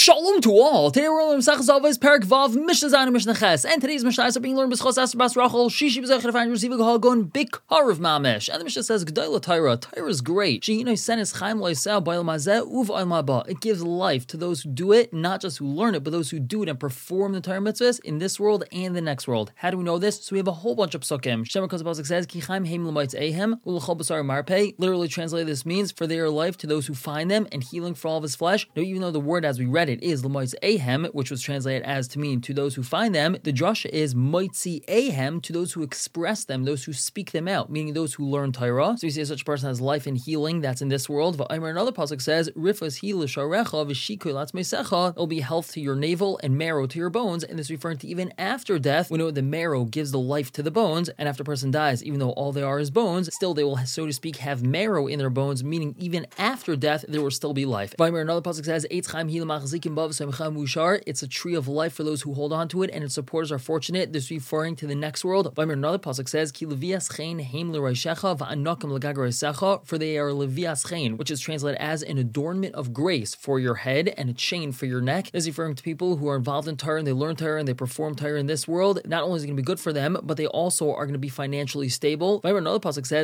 Shalom to all. Today we're learning Masechtas Avos Perek Vav Mishnah Zayin and Mishnah Ches. And today's Mishnah is being learned b'schos Esther Bas Rachel Shishi b'zechir find receiving Hagon Big Harav Mamish. And the Mishnah says G'dayla Tyra. Tyra is great. She senes chaim loisel b'ayil mazeh uv ayil maba. It gives life to those who do it, not just who learn it, but those who do it and perform the Torah mitzvahs in this world and the next world. How do we know this? So we have a whole bunch of psukim. Shemar Kozabasik says Ki chaim heim l'maytz ehem ulachol b'sar marpei. Literally translated, this means for their life to those who find them and healing for all of his flesh. Now, even though the word as we read it is l'maytz ehem, which was translated as to mean to those who find them, the drasha is moitzi ehem, to those who express them, those who speak them out, meaning those who learn Torah. So we see such a person has life and healing, that's in this world. Another pasuk says, Rifas he l'sharecha v'shikui latzmeisecha, it'll be health to your navel and marrow to your bones, and this is referring to even after death. We know the marrow gives the life to the bones, and after a person dies, even though all they are is bones, still they will, so to speak, have marrow in their bones, meaning even after death, there will still be life. Another pasuk says, it's a tree of life for those who hold on to it, and its supporters are fortunate. This is referring to the next world. Another pasuk says, for they are levias chen, which is translated as an adornment of grace for your head and a chain for your neck. This is referring to people who are involved in Torah and they learn Torah and they perform Torah in this world. Not only is it going to be good for them, but they also are going to be financially stable. Another pasuk says,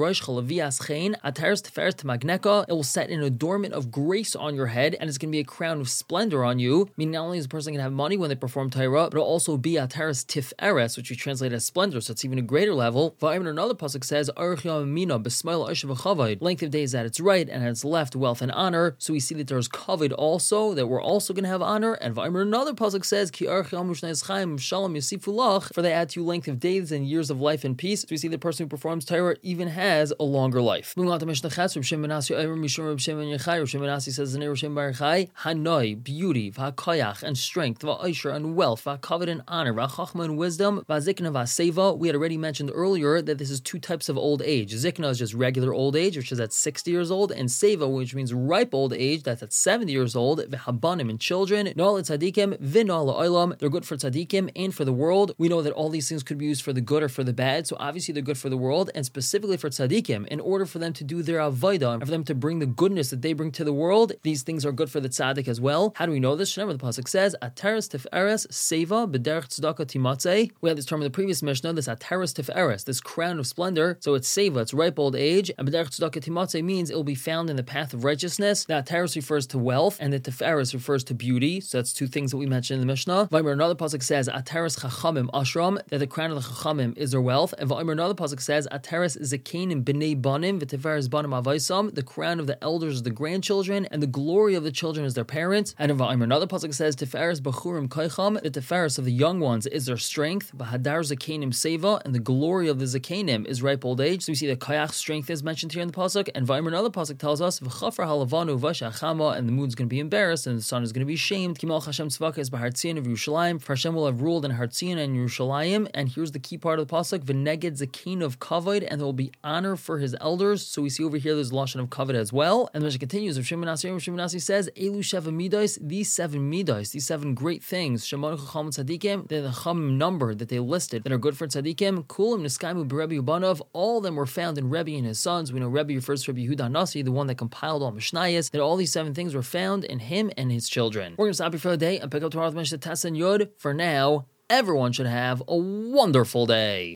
it will set an adornment of grace on your head, and it's going to be a crown of splendor on you. Meaning not only is a person going to have money when they perform Torah, but it'll also be ataris tiferes, which we translate as splendor, so it's even a greater level. Another pasuk says, length of days at its right and at its left, wealth and honor. So we see that there's kavod also, that we're also going to have honor. And another pasuk says, for they add to you length of days and years of life and peace. So we see the person who performs Torah even has a longer life. Moving on to Mishnah Ches, Reb Shimon ben Assi says in Reb Shimon bar Yochai, Hanoi, beauty, v'hakoyach, and strength, v'aisher, and wealth, v'kavod, and honor, v'chachma, and wisdom, v'zikna, v'seva. We had already mentioned earlier that this is two types of old age. Zikna is just regular old age, which is at 60 years old, and seva, which means ripe old age, that's at 70 years old, v'habanim, and children, no'al tzadikim, v'no'al olam. They're good for tzadikim and for the world. We know that all these things could be used for the good or for the bad, so obviously they're good for the world, and specifically for tzadikim, in order for them to do their avodah, and for them to bring the goodness that they bring to the world, these things are good for the tzaddik as well. How do we know this? Remember, the pasuk says, Ataris tiferes seva b'derech tzedakah timatzeh. We had this term in the previous Mishnah, this Ataris tiferes, this crown of splendor. So it's seva, it's ripe old age, and b'derech tzedakah timatzeh means it will be found in the path of righteousness. The Ataris refers to wealth, and the tiferes refers to beauty. So that's two things that we mentioned in the Mishnah. Another pasuk says, Ataris chachamim ashram, that the crown of the chachamim is their wealth. And another pasuk says, Ataris zakenim b'nei banim v'tiferes banim avaisam, the crown of the elders is the grandchildren, and the glory of the children is their parents. And another pasuk says, Tiferes bachurim koicham, the tiferes of the young ones is their strength. V'hadar zakenim seva, and the glory of the zakenim is ripe old age. So we see that koyach, strength, is mentioned here in the pasuk. And another pasuk tells us, V'chafar halavanu v'shachama, and the moon's going to be embarrassed, and the sun is going to be shamed. Kimal Hashem tzvaka is b'hartzion of Yerushalayim, for Hashem will have ruled in Hartzion and Yerushalayim. And here's the key part of the pasuk, V'neged zakein of kavod, and there will be honor for his elders. So we see over here there's lashon of kavod as well. And the Mishnah continues, Reb Shimon ben Assi says, Elu sheva midos, these seven midos, these seven great things, Shemanu chacham tzadikim, they're the chum number that they listed that are good for tzadikim. Kulam niskaimu b'Rebbe Ubanov, all of them were found in Rebbe and his sons. We know Rebbe refers to Rebbe Yehuda Nasi, the one that compiled all Mishnayos, that all these seven things were found in him and his children. We're going to stop here for the day and pick up tomorrow with Mishnah Tes and Yod. For now, everyone should have a wonderful day.